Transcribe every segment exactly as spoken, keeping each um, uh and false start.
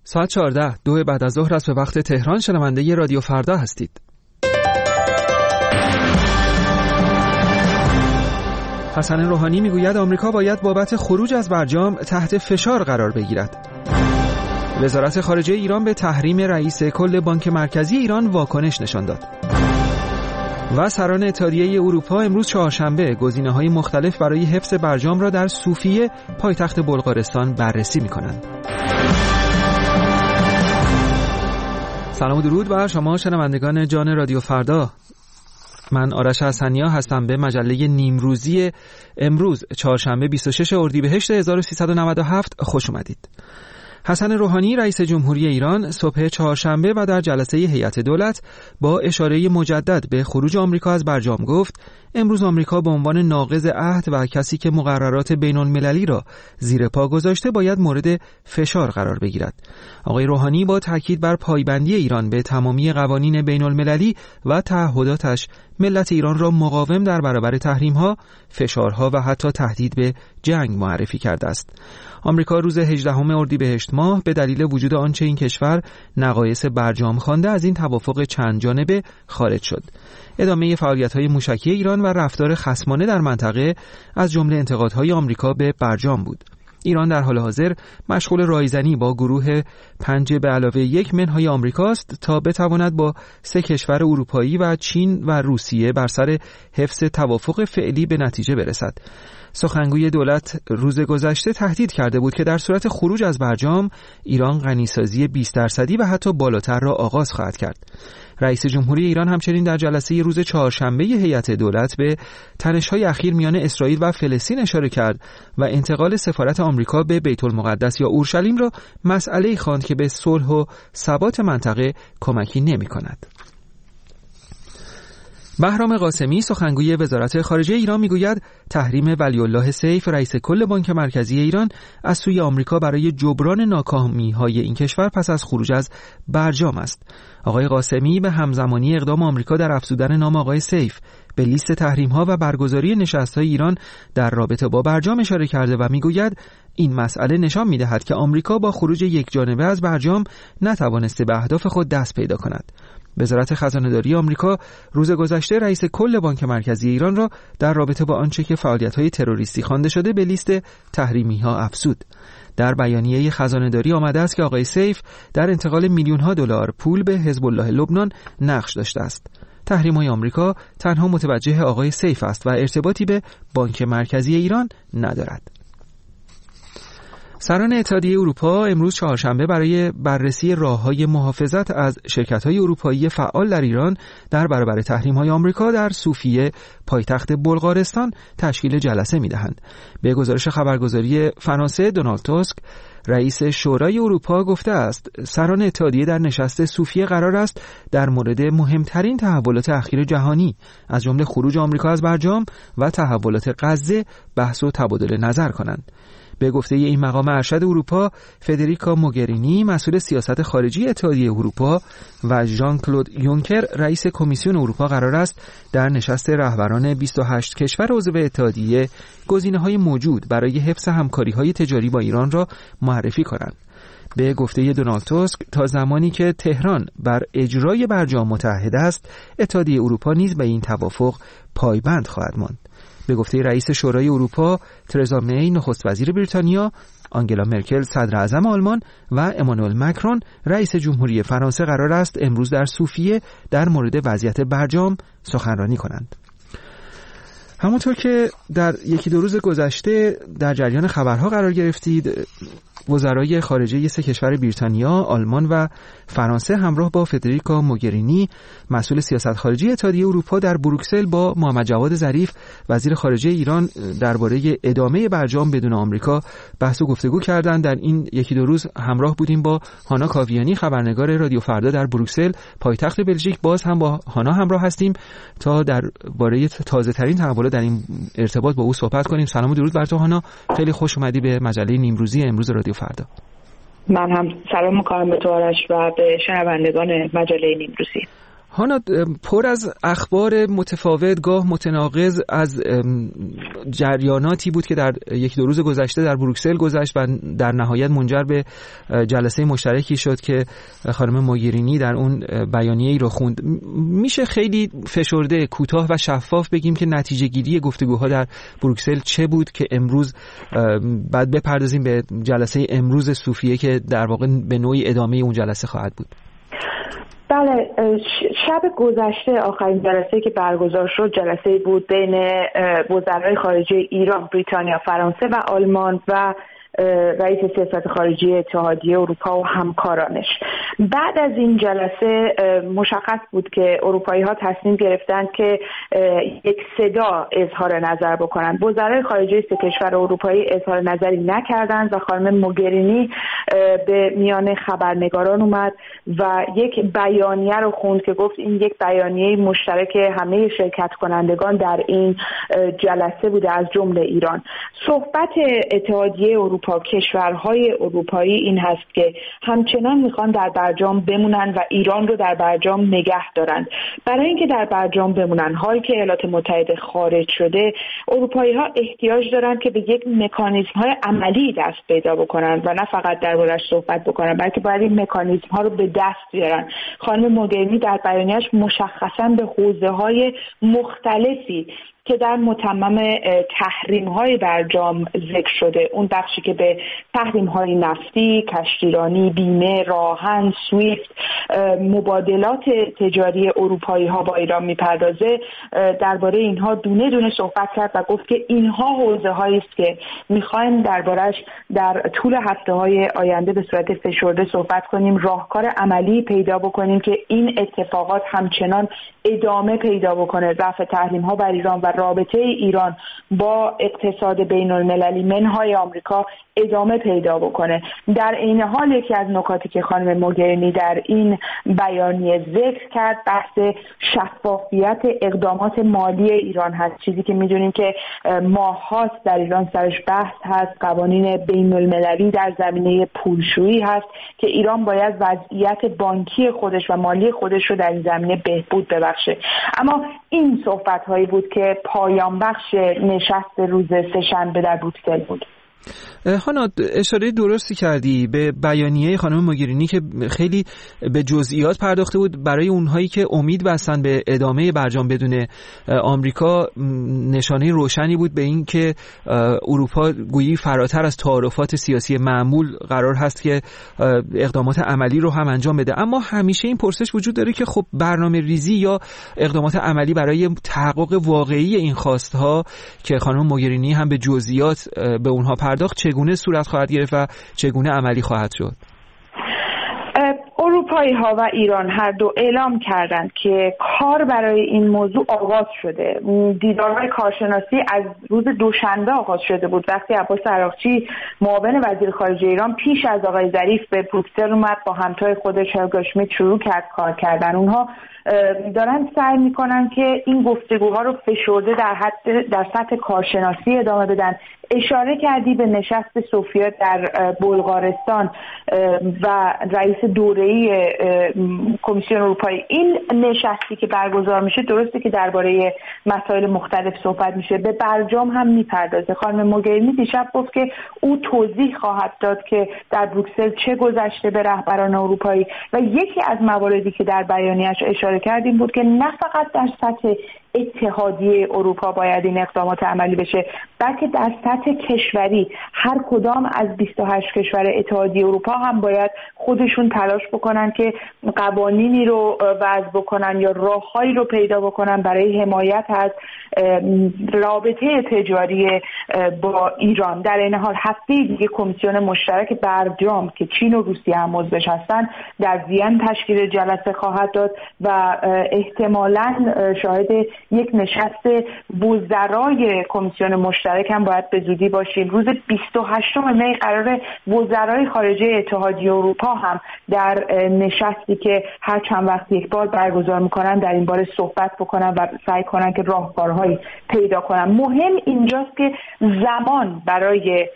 ساعت چهارده دو بعد از ظهر است به وقت تهران. شنونده رادیو فردا هستید. حسن روحانی میگوید آمریکا باید بابت خروج از برجام تحت فشار قرار بگیرد. وزارت خارجه ایران به تحریم رئیس کل بانک مرکزی ایران واکنش نشان داد. و سران اتحادیه اروپا امروز چهارشنبه گزینه‌های مختلف برای حفظ برجام را در صوفیه پایتخت بلغارستان بررسی می‌کنند. سلام و درود بر شما شنوندگان جان رادیو فردا. من آرش حسنیا هستم. به مجله نیمروزی امروز چهارشنبه بیست و شش اردیبهشت هزار و سیصد و نود و هفت خوش اومدید. حسن روحانی رئیس جمهوری ایران صبح چهارشنبه و در جلسه هیئت دولت با اشاره مجدد به خروج آمریکا از برجام گفت امروز آمریکا به عنوان ناقض عهد و کسی که مقررات بین المللی را زیر پا گذاشته باید مورد فشار قرار بگیرد. آقای روحانی با تاکید بر پایبندی ایران به تمامی قوانین بین المللی و تعهداتش ملت ایران را مقاوم در برابر تحریم‌ها، فشارها و حتی تهدید به جنگ معرفی کرده است. آمریکا روز هجدهم اردیبهشت ماه به دلیل وجود آنچه این کشور نقایص برجام خوانده از این توافق چند جانبه خارج شد. ادامه فعالیت‌های موشکی ایران و رفتار خصمانه در منطقه از جمله انتقادهای آمریکا به برجام بود. ایران در حال حاضر مشغول رایزنی با گروه پنج به علاوه یک منهای آمریکاست تا بتواند با سه کشور اروپایی و چین و روسیه بر سر حفظ توافق فعلی به نتیجه برسد. سخنگوی دولت روز گذشته تهدید کرده بود که در صورت خروج از برجام ایران غنیسازی بیست درصدی و حتی بالاتر را آغاز خواهد کرد. رئیس جمهوری ایران همچنین در جلسه روز چهارشنبه هیئت دولت به تنش‌های اخیر میان اسرائیل و فلسطین اشاره کرد و انتقال سفارت آمریکا به بیت المقدس یا اورشلیم را مسئله‌ای خواند که به صلح و ثبات منطقه کمکی نمی‌کند. بهرام قاسمی سخنگوی وزارت خارجه ایران میگوید تحریم ولی الله سیف رئیس کل بانک مرکزی ایران از سوی آمریکا برای جبران ناکامی‌های این کشور پس از خروج از برجام است. آقای قاسمی به همزمانی اقدام آمریکا در افزودن نام آقای سیف به لیست تحریم‌ها و برگزاری نشست‌های ایران در رابطه با برجام اشاره کرده و میگوید این مسئله نشان می‌دهد که آمریکا با خروج یکجانبه از برجام نتوانسته به اهداف خود دست پیدا کند. وزارت خزانه‌داری آمریکا روز گذشته رئیس کل بانک مرکزی ایران را در رابطه با آنچه که فعالیت‌های تروریستی خوانده شده به لیست تحریمی‌ها افزود. در بیانیه خزانه‌داری آمده است که آقای سیف در انتقال میلیون‌ها دلار پول به حزب الله لبنان نقش داشته است. تحریم‌های آمریکا تنها متوجه آقای سیف است و ارتباطی به بانک مرکزی ایران ندارد. سران اتحادیه اروپا امروز چهارشنبه برای بررسی راه‌های محافظت از شرکت‌های اروپایی فعال در ایران در برابر تحریم‌های آمریکا در صوفیه پایتخت بلغارستان تشکیل جلسه می‌دهند. به گزارش خبرگزاری فرانسه دونالد توسک رئیس شورای اروپا گفته است سران اتحادیه در نشست صوفیه قرار است در مورد مهمترین تحولات اخیر جهانی از جمله خروج آمریکا از برجام و تحولات غزه بحث و تبادل نظر کنند. به گفته این مقام ارشد اروپا فدریکا موگرینی مسئول سیاست خارجی اتحادیه اروپا و ژان کلود یونکر رئیس کمیسیون اروپا قرار است در نشست رهبران بیست و هشت کشور عضو اتحادیه گزینه‌های موجود برای حفظ همکاری‌های تجاری با ایران را معرفی کنند. به گفته دونالد توسک تا زمانی که تهران بر اجرای برجام متحد است اتحادیه اروپا نیز به این توافق پایبند خواهد ماند. به گفته رئیس شورای اروپا ترزا می نخست وزیر بریتانیا، آنگلا مرکل صدر اعظم آلمان و امانوئل مکرون رئیس جمهوری فرانسه قرار است امروز در صوفیه در مورد وضعیت برجام سخنرانی کنند. همونطور که در یکی دو روز گذشته در جریان خبرها قرار گرفتید، وزرای خارجه سه کشور بریتانیا، آلمان و فرانسه همراه با فدریکا موگرینی مسئول سیاست خارجی اتحادیه اروپا در بروکسل با محمد جواد ظریف وزیر خارجه ایران درباره ادامه برجام بدون آمریکا بحث و گفتگو کردند. در این یکی دو روز همراه بودیم با هانا کاویانی خبرنگار رادیو فردا در بروکسل پایتخت بلژیک. باز هم با هانا همراه هستیم تا درباره تازه ترین تحولات در این ارتباط با او صحبت کنیم. سلام و درود بر تو هانا، خیلی خوش اومدی به مجله نیمروزی امروز رادیو فردا. من هم سلام می‌کنم به تو آرش و به شنوندگان مجله نیمروزی. هانا، پر از اخبار متفاوت گاه متناقض از جریاناتی بود که در یک دو روز گذشته در بروکسل گذشت و در نهایت منجر به جلسه مشترکی شد که خانم موگرینی در اون بیانیه‌ای رو خوند. میشه خیلی فشرده، کوتاه و شفاف بگیم که نتیجه گیری گفتگوها در بروکسل چه بود که امروز بعد بپردازیم به جلسه امروز صوفیه که در واقع به نوعی ادامه اون جلسه خواهد بود؟ بله، شب گذشته آخرین جلسه که برگزار شد جلسه بود بین وزرای خارجه ایران، بریتانیا، فرانسه و آلمان و رئیس سیاست خارجی اتحادیه اروپا و همکارانش. بعد از این جلسه مشخص بود که اروپایی‌ها تصمیم گرفتند که یک صدا اظهار نظر بکنند. وزرای خارجه سه کشور اروپایی اظهار نظری نکردند و خانم موگرینی به میان خبرنگاران اومد و یک بیانیه رو خوند که گفت این یک بیانیه مشترک همه شرکت کنندگان در این جلسه بوده، از جمله ایران. صحبت اتحادیه اروپا، کشورهای اروپایی این هست که همچنان میخوان در برجام بمونن و ایران رو در برجام نگه دارن. برای اینکه در برجام بمونن، حال که ایالات متحده خارج شده، اروپایی ها احتیاج دارن که به یک مکانیزم های عملی دست پیدا بکنن و نه فقط دربارش صحبت بکنن، بلکه باید این مکانیزم ها رو به دست بیارن. خانم موگرینی در بیانیه‌اش مشخصا به حوزه های مختلفی که در متمم تحریم‌های برجام ذکر شده، اون بخشی که به تحریم‌های نفتی، کشتیرانی، بیمه، راهن، سویفت، مبادلات تجاری اروپایی‌ها با ایران می‌پردازه، درباره اینها دونه دونه صحبت کرد و گفت که اینها حوزه‌هایی است که می‌خوایم دربارش در طول هفته‌های آینده به صورت فشرده صحبت کنیم، راهکار عملی پیدا بکنیم که این اتفاقات همچنان ادامه پیدا بکنه، رفع تحریم‌ها بر ایران و رابطه ایران با اقتصاد بین المللی منهای آمریکا ادامه پیدا بکنه. در این حال یکی از نکاتی که خانم موگرینی در این بیانیه ذکر کرد بحث شفافیت اقدامات مالی ایران هست، چیزی که میدونیم که ماه‌هاست در ایران سرش بحث هست. قوانین بین المللی در زمینه پولشویی هست که ایران باید وضعیت بانکی خودش و مالی خودش رو در این زمینه بهبود ببخشه. اما این صحبت‌هایی بود که پایان بخش نشست روز سه‌شنبه در بروکسل بود. هانا، اشاره درستی کردی به بیانیه خانم موگرینی که خیلی به جزئیات پرداخته بود. برای اونهایی که امید بستن به ادامه برجام بدون آمریکا، نشانه روشنی بود به این که اروپا گویی فراتر از تعارفات سیاسی معمول قرار هست که اقدامات عملی رو هم انجام بده. اما همیشه این پرسش وجود داره که خب برنامه ریزی یا اقدامات عملی برای تحقق واقعی این خواستها که خانم موگرینی هم به جزئیات به اونها پرداخت چگونه صورت خواهد گرفت و چگونه عملی خواهد شد؟ اروپایی ها و ایران هر دو اعلام کردند که کار برای این موضوع آغاز شده. دیدارهای کارشناسی از روز دوشنبه آغاز شده بود، وقتی عباس عراقچی معاون وزیر خارجه ایران پیش از آقای ظریف به بروکسل اومد، با همتای خودش هلگا اشمیت شروع کرد کار کردن. اونها دارن سعی میکنن که این گفتگوها رو فشرده در حد در سطح کارشناسی ادامه بدن. اشاره کردی به نشست صوفیا در بلغارستان و رئیس دوره‌ای کمیسیون اروپایی. این نشستی که برگزار میشه درسته که درباره مسائل مختلف صحبت میشه، به برجام هم میپردازه. خانم موگرینی دیشب گفت که او توضیح خواهد داد که در بروکسل چه گذشته به رهبران اروپایی و یکی از مواردی که در بیانیه‌اش اشاره کردیم بود که نه فقط در سطح اتحادیه اروپا باید این اقدامات عملی بشه، بلکه در سطح کشوری هر کدام از بیست و هشت کشور اتحادیه اروپا هم باید خودشون تلاش بکنن که قوانینی رو وضع بکنن یا راههایی رو پیدا بکنن برای حمایت از رابطه تجاری با ایران. در این حال هفته دیگه کمیسیون مشترک برجام که چین و روسیه هم عضوش هستن در وین تشکیل جلسه خواهد داد و احتمالاً شاهد یک نشست وزرای کمیسیون مشترک هم باید به زودی باشیم. روز بیست و هشتم می قرار وزرای خارجه اتحادیه اروپا هم در نشستی که هر چند وقت یک بار برگزار میکنن در این باره صحبت بکنن و سعی کنن که راهکارهایی پیدا کنن. مهم اینجاست که زمان برای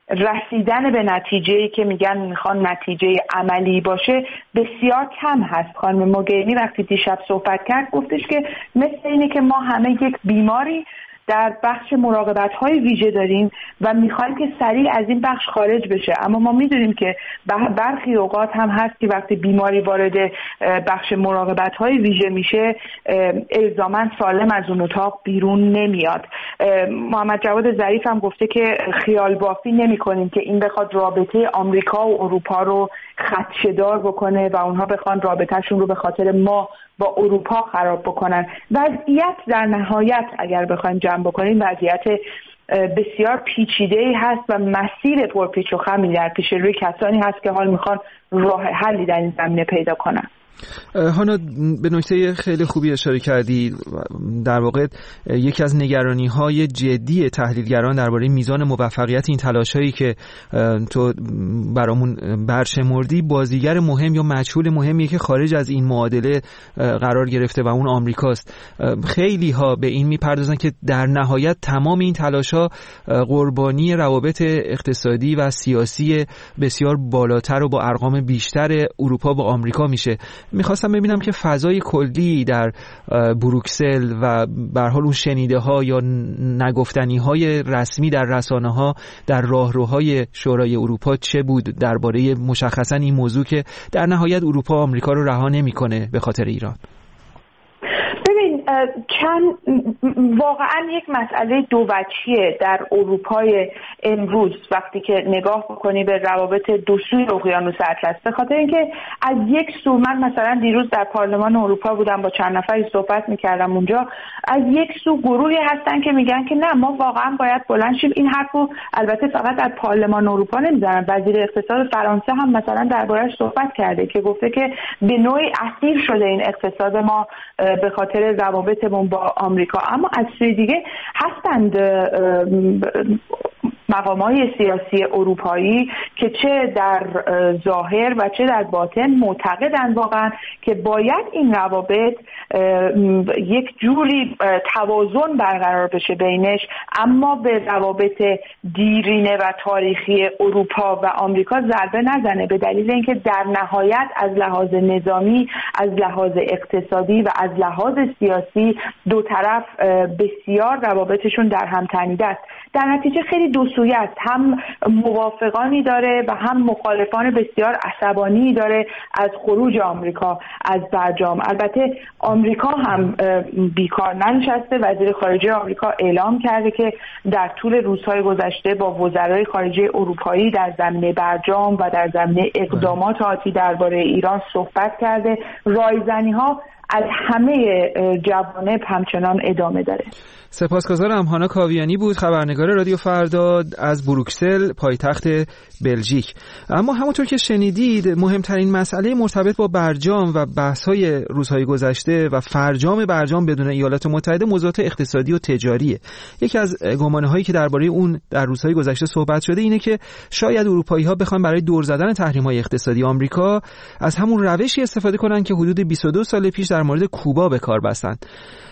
رسیدن به نتیجه‌ای که میگن میخوان نتیجه عملی باشه بسیار کم هست. خانم موگرینی وقتی دیشب صحبت کرد گفتش که مثل اینه که ما همه یک بیماری در بخش مراقبت‌های ویژه داریم و می‌خوایم که سریع از این بخش خارج بشه، اما ما می‌دونیم که برخی اوقات هم هست که وقتی بیماری وارد بخش مراقبت‌های ویژه میشه الزاماً سالم از اون اتاق بیرون نمیاد. محمد جواد ظریف هم گفته که خیال بافی نمی‌کنیم که این بخواد رابطه آمریکا و اروپا رو خدشه‌دار بکنه و اونها بخوان رابطه‌شون رو به خاطر ما با اروپا خراب بکنن. وضعیت در نهایت اگر بخوایم جمع بکنیم وضعیت بسیار پیچیده‌ای هست و مسیر پرپیچ و خمی در پیش روی کسانی هست که حال میخوان راه حلی در این زمینه پیدا کنن. هانا به نکته خیلی خوبی اشاره کردی. در واقع یکی از نگرانی‌های جدی تحلیلگران درباره میزان موفقیت این تلاش‌هایی که تو برامون برشمردی بازیگر مهم یا مجهول مهمیه که خارج از این معادله قرار گرفته و اون آمریکاست. خیلی ها به این میپردازن که در نهایت تمام این تلاش‌ها قربانی روابط اقتصادی و سیاسی بسیار بالاتر و با ارقام بیشتر اروپا با آمریکا میشه. میخواستم ببینم که فضای کلی در بروکسل و به هر حال اون شنیده ها یا نگفتنی های رسمی در رسانه ها در راهروهای شورای اروپا چه بود درباره مشخصا این موضوع که در نهایت اروپا آمریکا رو رها نمیکنه به خاطر ایران. ببین چند واقعا یک مسئله دو وجهیه در اروپای امروز وقتی که نگاه بکنی به روابط دو سوی اقیانوس اطلس، به خاطر اینکه از یک سو من مثلا دیروز در پارلمان اروپا بودم با چند نفری صحبت میکردم اونجا، از یک سو گروهی هستن که میگن که نه ما واقعا باید بلند شیم. این حرفو البته فقط در پارلمان اروپا نمیزنن، وزیر اقتصاد فرانسه هم مثلا درباره‌اش صحبت کرده که گفته که به نوعی اسیر شده این اقتصاد ما به خاطر روابطمون با آمریکا. اما از سوی دیگه هستند مقامات سیاسی اروپایی که چه در ظاهر و چه در باطن معتقدند واقعا که باید این روابط یک جوری توازن برقرار بشه بینش، اما به روابط دیرینه و تاریخی اروپا و آمریکا ضربه نزنه، به دلیل اینکه در نهایت از لحاظ نظامی، از لحاظ اقتصادی و از لحاظ سیاسی دو طرف بسیار روابطشون در هم تنیده است. در نتیجه خیلی دو سویه است، هم موافقانی داره و هم مخالفان بسیار عصبانی داره از خروج آمریکا از برجام. البته آمریکا هم بیکار ننشسته. وزیر خارجه آمریکا اعلام کرده که در طول روزهای گذشته با وزرای خارجه اروپایی در زمینه برجام و در زمینه اقدامات آتی درباره ایران صحبت کرده. رایزنی‌ها از همه جوانب همچنان ادامه داره. سپاسگزارم. هانا کاویانی بود، خبرنگار رادیو فردا از بروکسل پایتخت بلژیک. اما همونطور که شنیدید مهمترین مسئله مرتبط با برجام و بحث‌های روزهای گذشته و فرجام برجام بدون ایالات متحده موضوعات اقتصادی و تجاریه. یکی از گمانه‌هایی که درباره اون در روزهای گذشته صحبت شده اینه که شاید اروپایی‌ها بخوان برای دور زدن تحریم‌های اقتصادی آمریکا از همون روشی استفاده کنن که حدود بیست و دو سال پیش در مورد کوبا به کار بستند.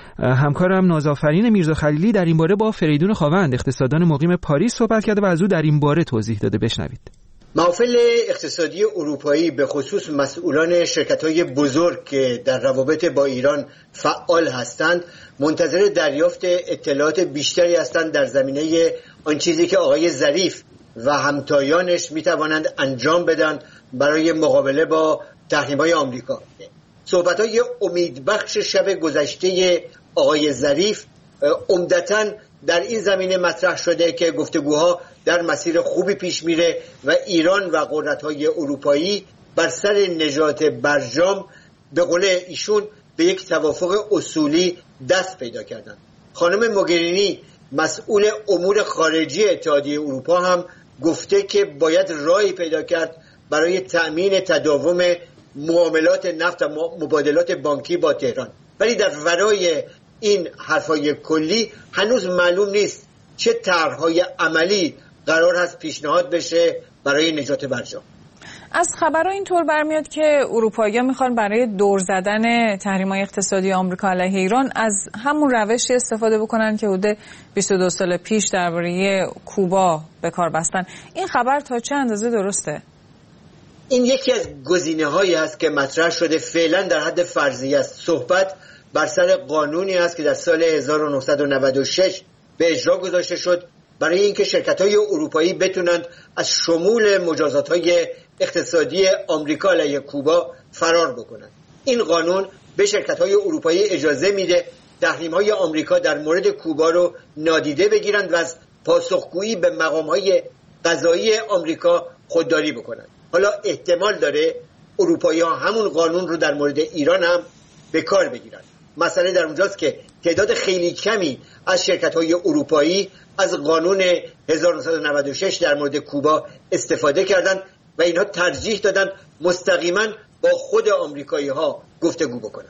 همکارم نازآفرین میرزا خلیلی در این باره با فریدون خاوند اقتصاددان مقیم پاریس صحبت کرده و از او در این باره توضیح داده. بشنوید. محافل اقتصادی اروپایی به خصوص مسئولان شرکت‌های بزرگ که در روابط با ایران فعال هستند منتظر دریافت اطلاعات بیشتری هستند در زمینه آن چیزی که آقای ظریف و همتایانش میتوانند انجام بدن برای مقابله با تحریم‌های آمریکا. صحبت‌های امیدبخش شب گذشته آقای ظریف عمدتاً در این زمینه مطرح شده که گفتگوها در مسیر خوبی پیش میره و ایران و قدرت‌های اروپایی بر سر نجات برجام به قول ایشون به یک توافق اصولی دست پیدا کردند. خانم موگرینی مسئول امور خارجی اتحادیه اروپا هم گفته که باید راهی پیدا کرد برای تأمین تداوم معاملات نفت و مبادلات بانکی با تهران. ولی در ورای این حرفای کلی هنوز معلوم نیست چه طرح‌های عملی قرار هست پیشنهاد بشه برای نجات برجام. از خبرها اینطور برمیاد که اروپایی‌ها میخوان برای دور زدن تحریم‌های اقتصادی آمریکا علیه ایران از همون روشی استفاده بکنن که حدود بیست و دو سال پیش درباره کوبا به کار بستن. این خبر تا چه اندازه درسته؟ این یکی از گزینه‌هایی است که مطرح شده، فعلا در حد فرضیه است. صحبت بر سر قانونی است که در سال هزار و نهصد و نود و شش به اجرا گذاشته شد برای اینکه شرکت‌های اروپایی بتونند از شمول مجازات‌های اقتصادی آمریکا علیه کوبا فرار بکنند. این قانون به شرکت‌های اروپایی اجازه میده تحریم‌های آمریکا در مورد کوبا رو نادیده بگیرند و از پاسخگویی به مقام‌های قضایی آمریکا خودداری بکنند. حالا احتمال داره اروپایی‌ها همون قانون رو در مورد ایران هم به کار بگیرند. مسئله در اونجاست که تعداد خیلی کمی از شرکت‌های اروپایی از قانون هزار و نهصد و نود و شش در مورد کوبا استفاده کردند و اینها ترجیح دادن مستقیما با خود آمریکایی‌ها گفتگو بکنند.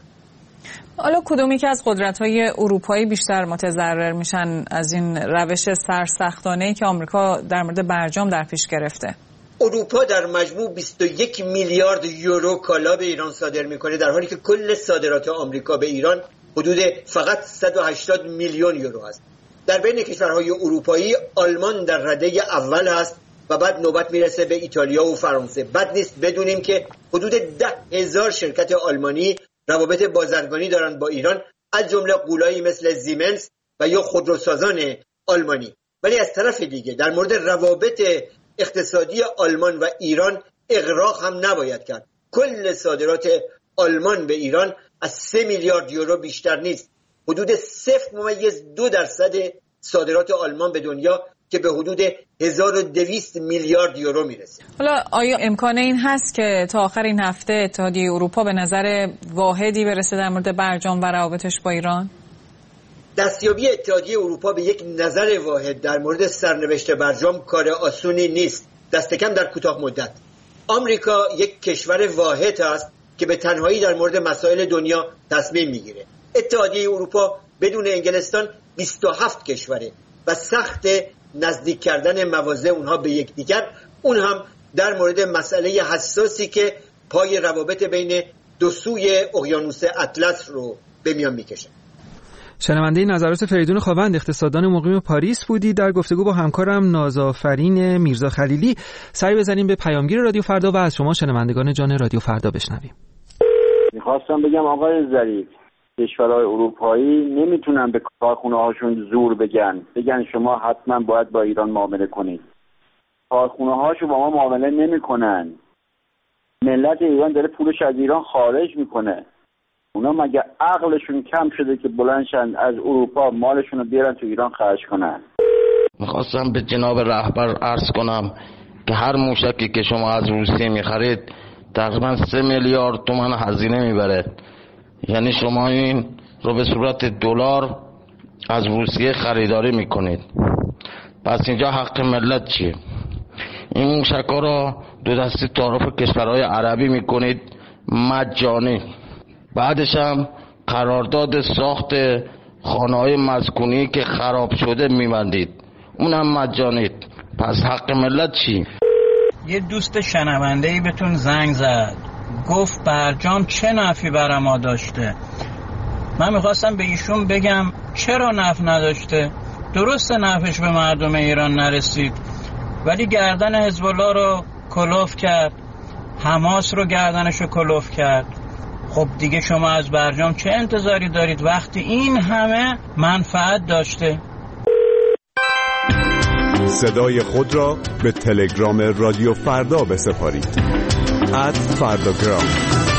حالا کدومی که از قدرت‌های اروپایی بیشتر متضرر میشن از این روش سرسختانه‌ای که آمریکا در مورد برجام در پیش گرفته؟ اروپا در مجموع بیست و یک میلیارد یورو کالا به ایران صادر میکنه، در حالی که کل صادرات آمریکا به ایران حدود فقط صد و هشتاد میلیون یورو است. در بین کشورهای اروپایی آلمان در رده اول هست و بعد نوبت میرسه به ایتالیا و فرانسه. بد نیست بدونیم که حدود ده هزار شرکت آلمانی روابط بازرگانی دارند با ایران، از جمله غولایی مثل زیمنس و یا خودروسازان آلمانی. ولی از طرف دیگه در مورد روابط اقتصادی آلمان و ایران اغراق هم نباید کرد. کل صادرات آلمان به ایران از سه میلیارد یورو بیشتر نیست. حدود صفر ممیز دو درصد صادرات آلمان به دنیا که به حدود هزار و دویست میلیارد یورو میرسه. حالا آیا امکان این هست که تا آخر این هفته اتحادیه اروپا به نظر واحدی برسه در مورد برجام و روابطش با ایران؟ دستیابی اتحادیه اروپا به یک نظر واحد در مورد سرنوشت برجام کار آسونی نیست، دست کم در کوتاه مدت. آمریکا یک کشور واحد است که به تنهایی در مورد مسائل دنیا تصمیم میگیره. اتحادیه اروپا بدون انگلستان بیست و هفت کشوره و سخت نزدیک کردن مواضع اونها به یکدیگر، اون هم در مورد مسئله حساسی که پای روابط بین دو سوی اقیانوس اطلس رو به میان میکشه. شنونده نظرات فریدون خاوند، اقتصاددان مقیم پاریس بودی. در گفتگو با همکارم نازآفرین میرزا خلیلی سری بزنیم به پیامگیر رادیو فردا و از شما شنوندگان جان رادیو فردا بشنویم. میخواستم بگم آقای ظریف، کشورهای اروپایی نمیتونن به کارخونه هاشون زور بگن بگن شما حتما باید با ایران معامله کنید. کارخونه هاشو با ما معامله نمیکنن. ملت ایران داره پولش از ایران خارج میکنه. اونا مگه عقلشون کم شده که بلندشن از اروپا مالشون رو بیارن تو ایران خرج کنن؟ میخواستم به جناب رهبر عرض کنم که هر موشکی که شما از روسیه میخرید تقریبا سه میلیارد تومان هزینه میبره. یعنی شما این رو به صورت دلار از روسیه خریداری میکنید. پس اینجا حق ملت چیه؟ این موشکا رو دو دستی تعارف کشورهای عربی میکنید مجانی. بعدش هم قرارداد ساخت خانه‌های مسکونی که خراب شده میبندید، اونم مجانی. پس حق ملت چی؟ یه دوست شنونده‌ای بهتون زنگ زد گفت برجام چه نفعی برای ما داشته. من میخواستم به ایشون بگم چرا نفع نداشته. درست نفعش به مردم ایران نرسید، ولی گردن حزب الله رو کلوف کرد، حماس رو گردنش رو کلوف کرد. خب دیگه شما از برجام چه انتظاری دارید وقتی این همه منفعت داشته؟ صدای خود را به تلگرام رادیو فردا بسپارید. ات فرداگرام.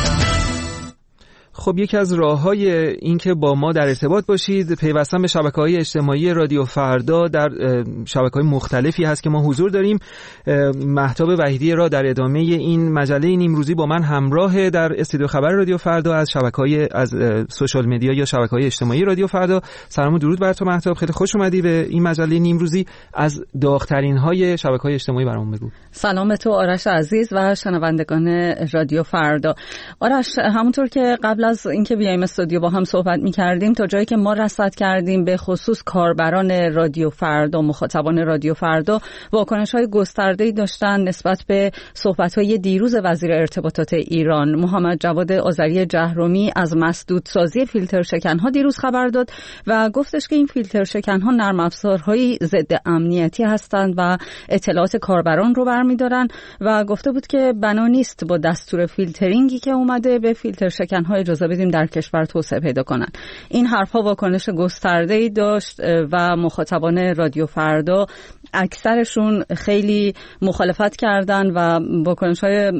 خب یکی از راه‌های این که با ما در ارتباط باشید پیوستن به شبکه‌های اجتماعی رادیو فردا در شبکه‌های مختلفی هست که ما حضور داریم. مهتاب وحیدی را در ادامه این مجله نیمروزی با من همراه در استودیو خبر رادیو فردا از شبکه‌های از سوشال مدیا یا شبکه‌های اجتماعی رادیو فردا. سلام و درود بر تو مهتاب، خیلی خوش اومدی به این مجله نیمروزی. از داغ‌ترین‌های شبکه‌های اجتماعی برامون بگو. سلام تو آرش عزیز و شنوندگان رادیو فردا. آرش، همونطور که قبل از اینکه بیایم استودیو با هم صحبت می‌کردیم تا جایی که ما رصد کردیم به خصوص کاربران رادیو فردا، مخاطبان رادیو فردا واکنش‌های گسترده‌ای داشتن نسبت به صحبت‌های دیروز وزیر ارتباطات ایران محمد جواد آذری جهرمی از مسدودسازی فیلتر شکن‌ها دیروز خبر داد و گفتش که این فیلتر شکن‌ها نرم افزارهای ضد امنیتی هستند و اطلاعات کاربران رو برمی‌دارن و گفته بود که بنا نیست با دستور فیلترینگی که اومده به فیلتر شکن‌ها اجازه بدیم در کشور توسعه پیدا کنن. این حرف‌ها واکنش گسترده‌ای داشت و مخاطبان رادیو فردا اکثرشون خیلی مخالفت کردن و واکنش‌های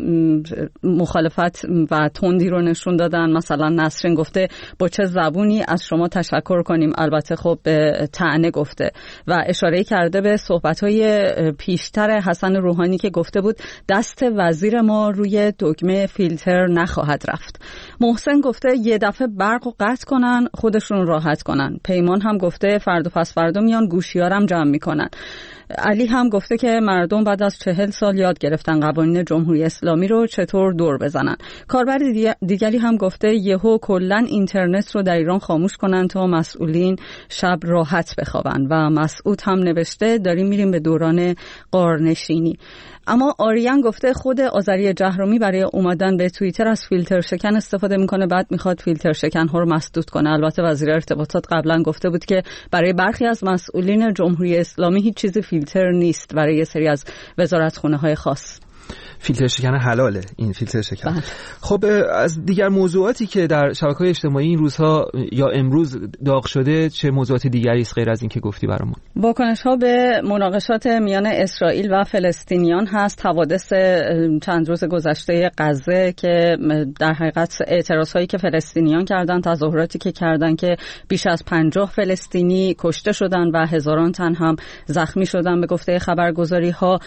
مخالفت و تندی رو نشون دادن. مثلا نسرین گفته با چه زبونی از شما تشکر کنیم، البته خب به طعنه گفته و اشاره کرده به صحبت‌های پیشتر حسن روحانی که گفته بود دست وزیر ما روی دکمه فیلتر نخواهد رفت. محسن گفته یه دفعه برق رو قطع کنن خودشون راحت کنن. پیمان هم گفته فردا پس فردا میان گوشیارم جمع میکنن. علی هم گفته که مردم بعد از چهل سال یاد گرفتن قوانین جمهوری اسلامی رو چطور دور بزنن. کاربر دیگری هم گفته یهو کلن اینترنت رو در ایران خاموش کنن تا مسئولین شب راحت بخوابن و مسعود هم نوشته داریم میریم به دوران غارنشینی. اما آریان گفته خود آذری جهرمی برای اومدن به توییتر از فیلتر شکن استفاده میکنه، بعد میخواد فیلتر شکن ها رو مسدود کنه. البته وزیر ارتباطات قبلا گفته بود که برای برخی از مسئولین جمهوری اسلامی هیچ چیزی فیلتر نیست، برای یه سری از وزارتخونه های خاص. فیلتر شکن حلاله این فیلتر شکن. بله. خب از دیگر موضوعاتی که در شبکه‌های اجتماعی این روزها یا امروز داغ شده چه موضوعات دیگری است غیر از این که گفتی برامون؟ واکنش‌ها به مناقشات میان اسرائیل و فلسطینیان هست. حوادث چند روز گذشته غزه که در حقیقت اعتراضایی که فلسطینیان کردن، تظاهراتی که کردن که بیش از پنجاه فلسطینی کشته شدن و هزاران تن هم زخمی شدن به گفته خبرگزاری‌ها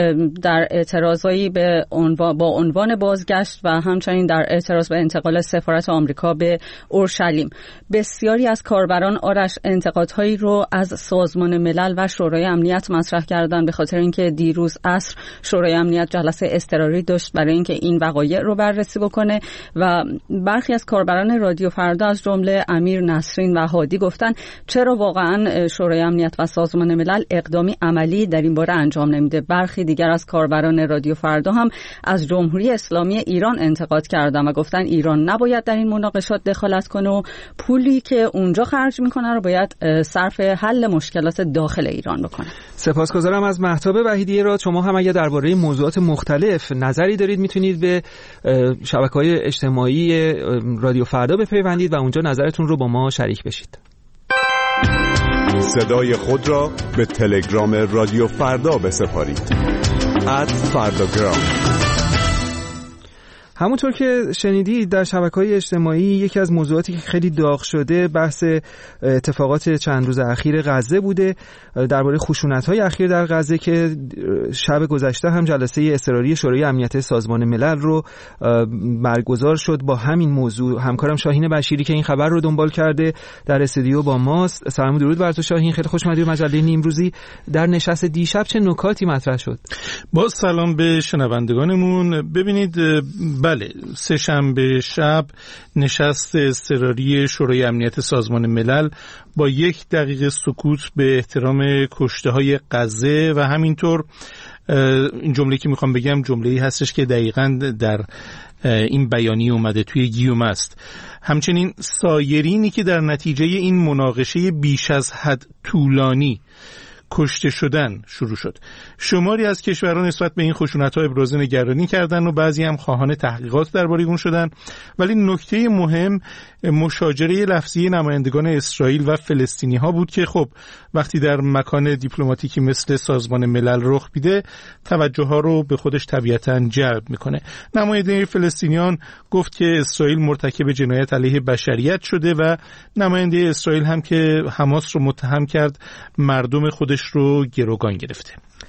در اعتراضایی به عنوان با عنوان بازگشت و همچنین در اعتراض به انتقال سفارت آمریکا به اورشلیم. بسیاری از کاربران آرش انتقادهایی رو از سازمان ملل و شورای امنیت مطرح کردند به خاطر اینکه دیروز عصر شورای امنیت جلسه اضطراری داشت برای اینکه این وقایع رو بررسی بکنه و برخی از کاربران رادیو فردا از جمله امیر، نسرین و هادی گفتن چرا واقعا شورای امنیت و سازمان ملل اقدامی عملی در این باره انجام نمیده. برخی دیگر از کاربران رادیو فردا هم از جمهوری اسلامی ایران انتقاد کردن و گفتن ایران نباید در این مناقشات دخالت کنه و پولی که اونجا خرج میکنه رو باید صرف حل مشکلات داخل ایران بکنه. سپاسگزارم از مهتاب وحیدی را. شما هم اگه درباره موضوعات مختلف نظری دارید میتونید به شبکه‌های اجتماعی رادیو فردا بپیوندید و اونجا نظرتون رو با ما شریک بشید. صدای خود را به تلگرام رادیو فردا بسپارید. ات فرداگرام. همونطور که شنیدید در شبکه‌های اجتماعی یکی از موضوعاتی که خیلی داغ شده بحث اتفاقات چند روز اخیر غزه بوده، درباره خشونت‌های اخیر در غزه که شب گذشته هم جلسه اضطراری شورای امنیت سازمان ملل رو برگزار شد. با همین موضوع همکارم شاهین بشیری که این خبر رو دنبال کرده در استودیو با ماست. سلام و درود بر تو شاهین، خیلی خوش اومدی به مجله نیمروزی. در نشست دیشب چه نکاتی مطرح شد؟ با سلام به شنوندگانمون. ببینید بله، سه شنبه شب نشست اضطراری شورای امنیت سازمان ملل با یک دقیقه سکوت به احترام کشته‌های غزه و همینطور این جمله که میخوام بگم جمله‌ای هستش که دقیقاً در این بیانیه اومده توی گیوم است. همچنین سایرینی که در نتیجه این مناقشه بیش از حد طولانی کشته شدن شروع شد. شماری از کشورها نسبت به این خشونت‌ها ابراز نگرانی کردند و بعضی هم خواهان تحقیقات درباره اون شدن، ولی نکته مهم مشاجره لفظی نمایندگان اسرائیل و فلسطینی‌ها بود که خب وقتی در مکان دیپلماتیکی مثل سازمان ملل رخ میده توجه‌ها رو به خودش طبیعتاً جلب میکنه. نماینده فلسطینیان گفت که اسرائیل مرتکب جنایت علیه بشریت شده و نماینده اسرائیل هم که حماس رو متهم کرد مردم خودش رو گروگان گرفته.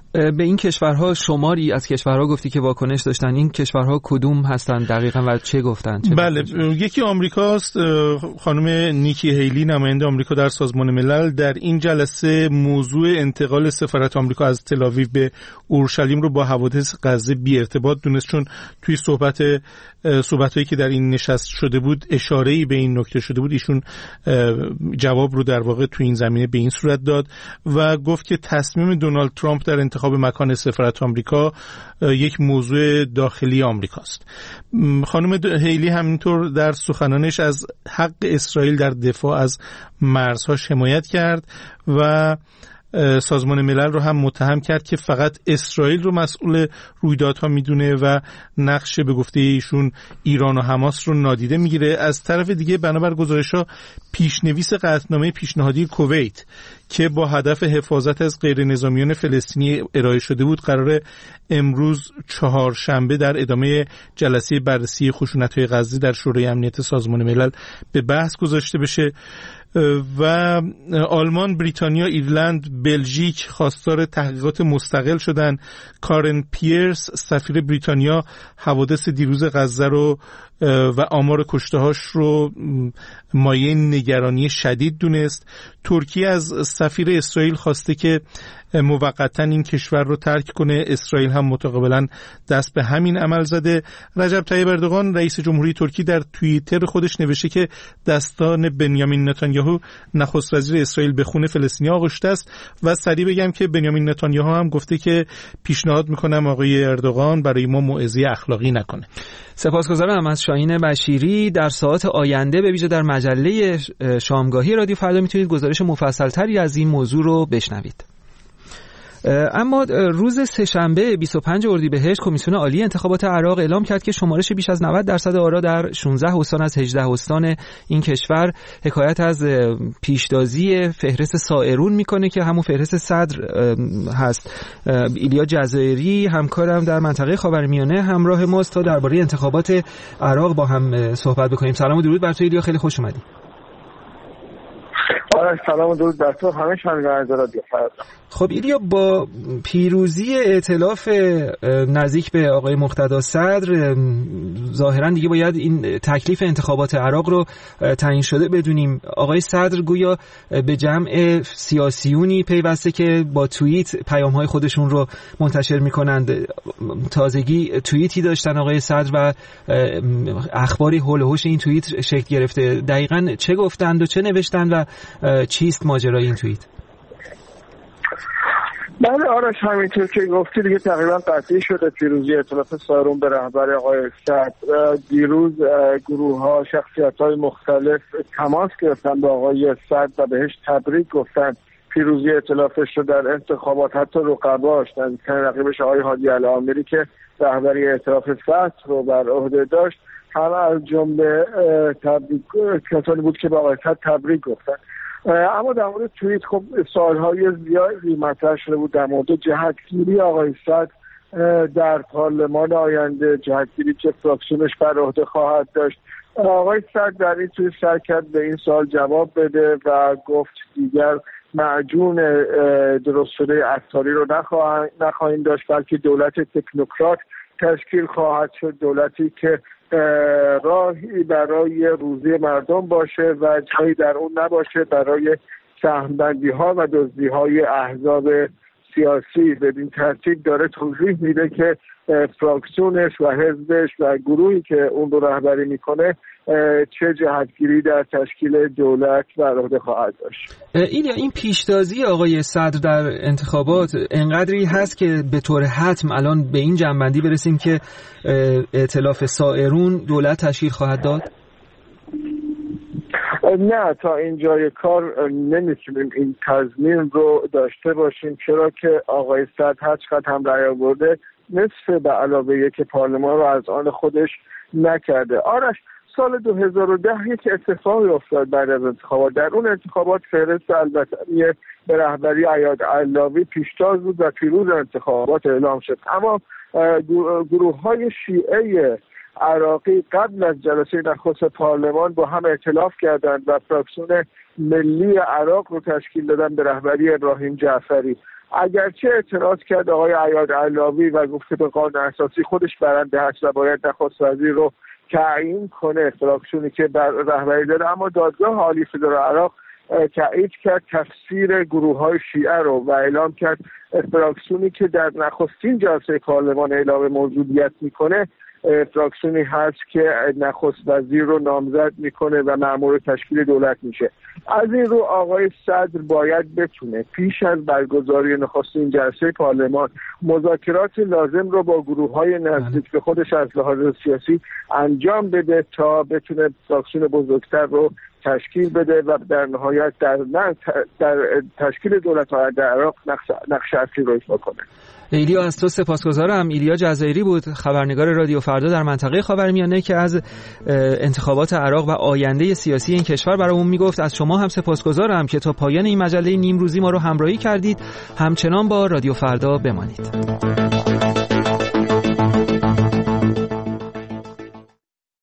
به این کشورها شماری از کشورها گفتی که واکنش داشتن، این کشورها کدوم هستن دقیقاً و چه گفتن؟ چه بله، یکی آمریکاست. خانم نیکی هیلی نماینده آمریکا در سازمان ملل در این جلسه موضوع انتقال سفارت آمریکا از تل آویو به اورشلیم رو با حوادث غزه بی ارتباط دونست، چون توی صحبت صحبتایی که در این نشست شده بود اشاره‌ای به این نکته شده بود. ایشون جواب رو در واقع توی این زمینه به این صورت داد و گفت که تصمیم دونالد ترامپ در انتخاب مکان سفارت آمریکا یک موضوع داخلی آمریکاست. خانم هیلی همینطور در سخنانش از حق اسرائیل در دفاع از مرزهاش حمایت کرد و سازمان ملل رو هم متهم کرد که فقط اسرائیل رو مسئول رویدادها میدونه و نقش به گفته ایشون ایران و حماس رو نادیده میگیره. از طرف دیگه بنابر گزارش‌ها پیشنویس قطعنامه پیشنهادی کویت که با هدف حفاظت از غیر نظامیان فلسطینی ارائه شده بود قراره امروز چهارشنبه در ادامه جلسه بررسی خشونت‌های غزه در شورای امنیت سازمان ملل به بحث گذاشته بشه و آلمان، بریتانیا، ایرلند، بلژیک خواستار تحقیقات مستقل شدن. کارن پیرس سفیر بریتانیا حوادث دیروز غزه رو و آمار کشته‌هاش رو مایه نگرانی شدید دونست. ترکیه از سفیر اسرائیل خواسته که موقتاً این کشور رو ترک کنه. اسرائیل هم متقابلاً دست به همین عمل زده. رجب طیب اردوغان رئیس جمهوری ترکیه در توییتر خودش نوشته که دستان بنیامین نتانیاهو نخست وزیر اسرائیل به خون فلسطینی آغشته است و سریع بگم که بنیامین نتانیاهو هم گفته که پیشنهاد میکنم آقای اردوغان برای ما موعظه اخلاقی نکنه. سپاسگزارم از شاهین بشیری. در ساعات آینده به ویژه در مجله شامگاهی رادیو فردا میتونید گزارش مفصل‌تری از این موضوع رو بشنوید. اما روز سه‌شنبه بیست و پنج اردیبهشت کمیسیون عالی انتخابات عراق اعلام کرد که شمارش بیش از نود درصد آرا در شانزده استان از هجده استان این کشور حکایت از پیشتازی فهرست سائرون میکنه که همون فهرست صدر هست. ایلیا جزایری همکارم در منطقه خاورمیانه همراه ماست تا درباره انتخابات عراق با هم صحبت بکنیم. سلام و درود بر تو ایلیا، خیلی خوش اومدی. سلام و درود بر تو همه شنوندگان رادیو فردا. خب ایلیا، با پیروزی ائتلاف نزدیک به آقای مقتدا صدر ظاهرا دیگه باید این تکلیف انتخابات عراق رو تعیین شده بدونیم. آقای صدر گویا به جمع سیاسیونی پیوسته که با توییت پیام‌های خودشون رو منتشر می‌کنند. تازگی توییتی داشتن آقای صدر و اخباری حول و حوش این توییت شکل گرفته. دقیقاً چه گفتند و چه نوشتند و چیست ماجرای این توییت؟ بله آرش، همینطور که گفتی دیگه تقریبا قطعی شده پیروزی ائتلاف سائرون به رهبری آقای صدر. دیروز گروه ها شخصیت های مختلف تماس گرفتن با آقای صدر و بهش تبریک گفتن پیروزی ائتلافش رو در انتخابات. حتی رقباش نزدیکترین رقیبش آقای هادی العامری که رهبری ائتلاف فتح رو بر عهده داشت هم از جمله تبریک کسانی بود که با آقای صدر تبریک گفتن. اما در مورد توییت خب سوالهای زیادی مطرح شده بود در مورد جهتگیری آقای صدر در پارلمان آینده، جهتگیری که فراکسیونش بر عهده خواهد داشت. آقای صدر در این توییت سعی کرد به این سوال جواب بده و گفت دیگر معجون درست شده عطاری رو نخواهیم داشت، بلکه دولت تکنوکرات تشکیل خواهد شد، دولتی که راهی برای روزی مردم باشه و جایی در اون نباشه برای سهمبندی ها و دزدی های احزاب سیاسی. بدین ترتیب داره توضیح میده که فراکسیونش و حزبش و گروهی که اون رو رهبری میکنه چه جهتگیری در تشکیل دولت بر عهده خواهد داشت. ایلیا، این پیشتازی آقای صدر در انتخابات انقدری هست که به طور حتم الان به این جنبندی برسیم که ائتلاف سائرون دولت تشکیل خواهد داد؟ نه، تا اینجای کار نمیتونیم این تضمین رو داشته باشیم، چرا که آقای صدر هر چقدر هم رأی آورده نصف به علاوه یک پارلمان رو از آن خودش نکرده. آرش، سال دو هزار و ده یک اتفاقی افتاد بعد از انتخابات. در اون انتخابات فهرست البتنی به رهبری عیاد علاوی پیشتاز بود و پیروز انتخابات اعلام شد. اما گروه های شیعه عراقی قبل از جلسه نخست پارلمان با هم ائتلاف کردند و فراکسیون ملی عراق رو تشکیل دادن به رهبری ابراهیم جعفری. اگرچه اعتراض کرد آقای عیاد علاوی و گفته به قانون اساسی خودش برنده هست و باید نخست وزیر رو تعیین کنه، فراکسیونی که بر رهبری داره، اما دادگاه عالی فدرال عراق تایید کرد تفسیر گروه های شیعه رو و اعلام کرد فراکسیونی که در نخستین جلسه پارلمان اعلام موجودیت میکنه فراکسیونی هست که نخست وزیر رو نامزد میکنه و مأمور تشکیل دولت میشه. از این رو آقای صدر باید بتونه پیش از برگزاری نخستین جلسه پارلمان مذاکرات لازم رو با گروه های نزدیک به خودش از لحاظ سیاسی انجام بده تا بتونه فراکسیون بزرگتر رو تشکیل بده و در نهایت در, در تشکیل دولت در عراق نقش اصلی رو ایفا کنه. ایلیا از تو سپاسگزارم. ایلیا جزایری بود، خبرنگار رادیو فردا در منطقه خاورمیانه که از انتخابات عراق و آینده سیاسی این کشور برامون میگفت. از شما هم سپاسگزارم که تا پایان این مجله نیمروزی ما رو همراهی کردید. همچنان با رادیو فردا بمانید.